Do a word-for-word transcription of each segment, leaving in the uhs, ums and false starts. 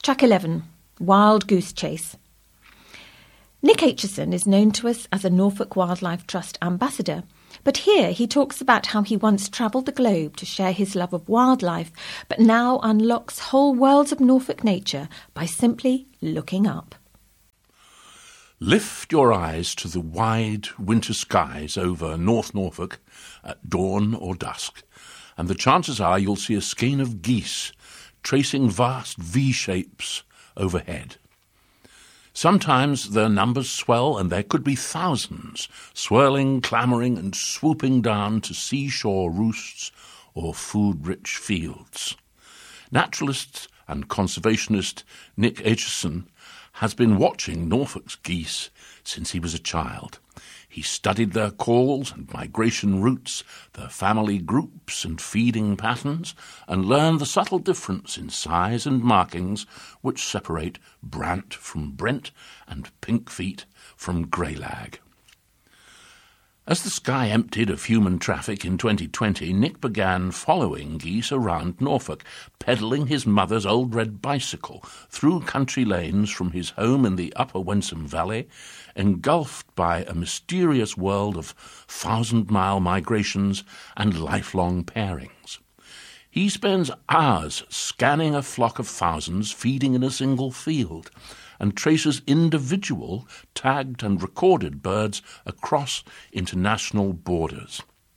Track eleven, Wild Goose Chase. Nick Aitchison is known to us as a Norfolk Wildlife Trust ambassador, but here he talks about how he once travelled the globe to share his love of wildlife, but now unlocks whole worlds of Norfolk nature by simply looking up. Lift your eyes to the wide winter skies over North Norfolk at dawn or dusk, and the chances are you'll see a skein of geese tracing vast V-shapes overhead. Sometimes their numbers swell, and there could be thousands, swirling, clamouring and swooping down to seashore roosts or food-rich fields. Naturalist and conservationist Nick Aitchison has been watching Norfolk's geese since he was a child. He studied their calls and migration routes, their family groups and feeding patterns, and learned the subtle difference in size and markings which separate Brant from Brent and Pinkfeet from Greylag. As the sky emptied of human traffic in twenty twenty, Nick began following geese around Norfolk, pedalling his mother's old red bicycle through country lanes from his home in the upper Wensum Valley, engulfed by a mysterious world of thousand-mile migrations and lifelong pairings. He spends hours scanning a flock of thousands feeding in a single field, and traces individual tagged and recorded birds across international borders.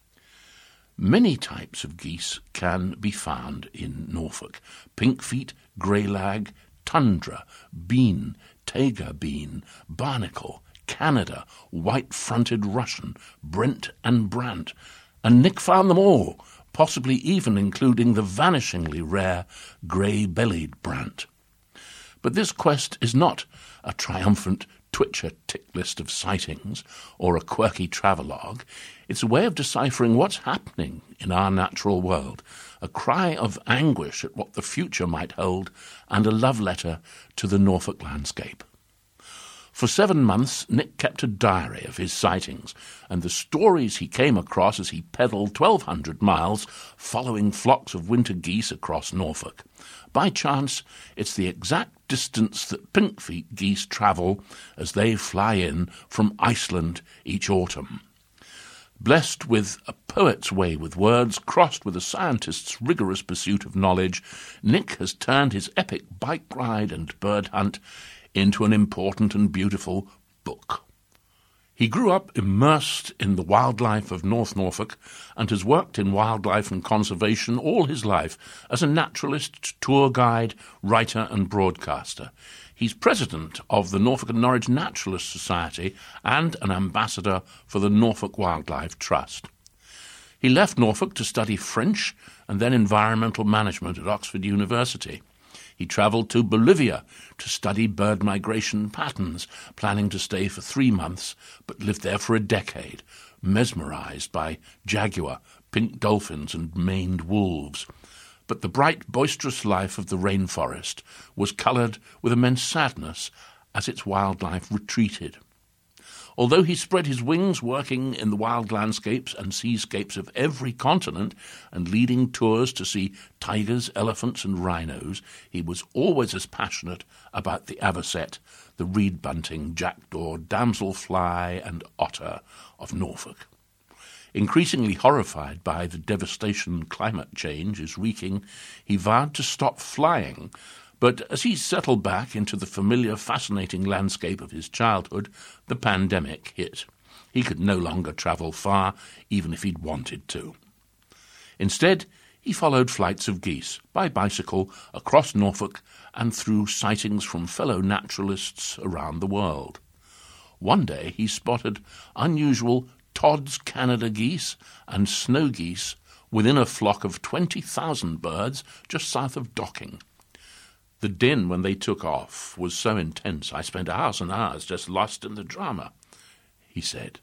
Many types of geese can be found in Norfolk: pinkfeet, greylag, tundra, bean, Tega bean, barnacle, Canada, white-fronted Russian, Brent and Brant, and Nick found them all, possibly even including the vanishingly rare grey-bellied Brant. But this quest is not a triumphant Twitcher tick list of sightings or a quirky travelogue. It's a way of deciphering what's happening in our natural world, a cry of anguish at what the future might hold, and a love letter to the Norfolk landscape. For seven months, Nick kept a diary of his sightings and the stories he came across as he pedalled twelve hundred miles following flocks of winter geese across Norfolk. By chance, it's the exact distance that pinkfeet geese travel as they fly in from Iceland each autumn. Blessed with a poet's way with words, crossed with a scientist's rigorous pursuit of knowledge, Nick has turned his epic bike ride and bird hunt into an important and beautiful book. He grew up immersed in the wildlife of North Norfolk and has worked in wildlife and conservation all his life as a naturalist, tour guide, writer and broadcaster. He's president of the Norfolk and Norwich Naturalist Society and an ambassador for the Norfolk Wildlife Trust. He left Norfolk to study French and then environmental management at Oxford University. He travelled to Bolivia to study bird migration patterns, planning to stay for three months, but lived there for a decade, mesmerised by jaguar, pink dolphins and maned wolves. But the bright, boisterous life of the rainforest was coloured with immense sadness as its wildlife retreated. Although he spread his wings working in the wild landscapes and seascapes of every continent and leading tours to see tigers, elephants and rhinos, he was always as passionate about the avocet, the reed-bunting, jackdaw, damselfly and otter of Norfolk. Increasingly horrified by the devastation climate change is wreaking, he vowed to stop flying. But as he settled back into the familiar, fascinating landscape of his childhood, the pandemic hit. He could no longer travel far, even if he'd wanted to. Instead, he followed flights of geese, by bicycle, across Norfolk, and through sightings from fellow naturalists around the world. One day he spotted unusual Todd's Canada geese and snow geese within a flock of twenty thousand birds just south of Docking. The din when they took off was so intense I spent hours and hours just lost in the drama, he said.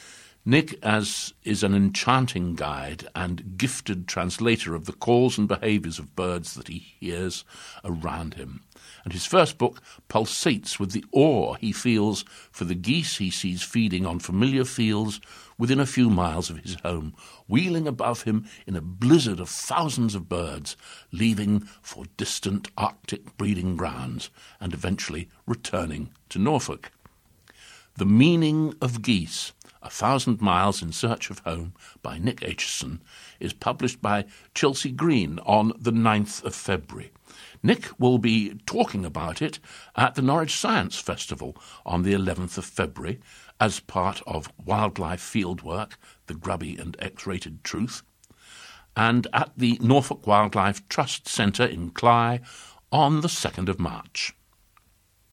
Nick, as is an enchanting guide and gifted translator of the calls and behaviours of birds that he hears around him, and his first book pulsates with the awe he feels for the geese he sees feeding on familiar fields within a few miles of his home, wheeling above him in a blizzard of thousands of birds, leaving for distant Arctic breeding grounds and eventually returning to Norfolk. The Meaning of Geese, A Thousand Miles in Search of Home by Nick Aitchison, is published by Chelsea Green on the ninth of February. Nick will be talking about it at the Norwich Science Festival on the eleventh of February as part of Wildlife Fieldwork, The Grubby and X-Rated Truth, and at the Norfolk Wildlife Trust Centre in Cley on the second of March.